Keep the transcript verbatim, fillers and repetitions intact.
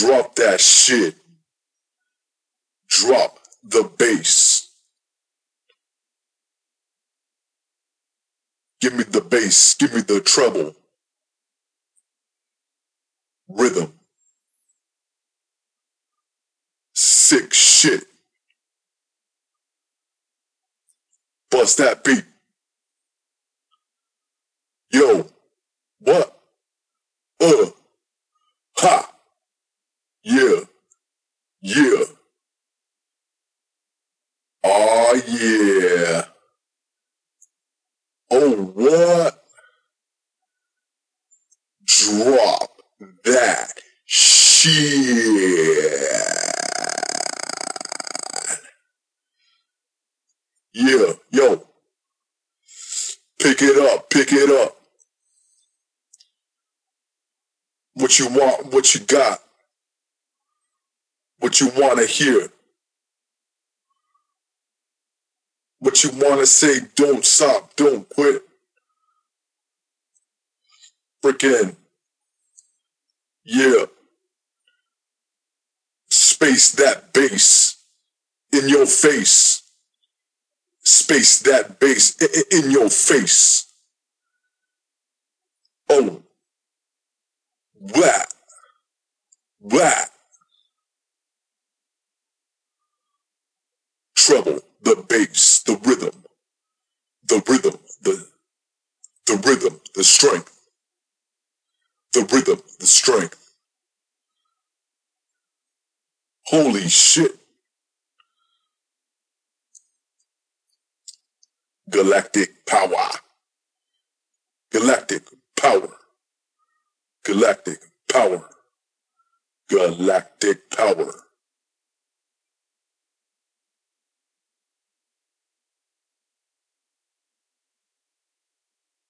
Drop that shit. Drop the bass. Give me the bass. Give me the treble. Rhythm. Sick shit. Bust that beat. Yo. What? Uh. Ha. Yeah. Yeah. Oh yeah. Oh what? Drop that shit. Yeah, yo. Pick it up, pick it up. What you want, what you got. What you want to hear. What you want to say, don't stop, don't quit. Freaking, yeah. Space that bass in your face. Space that bass in your face. Oh. Blah. Blah. Treble, the bass, the rhythm. The rhythm, the, the rhythm, the strength. The rhythm, the strength. Holy shit. Galactic power. Galactic power. Galactic power. Galactic power.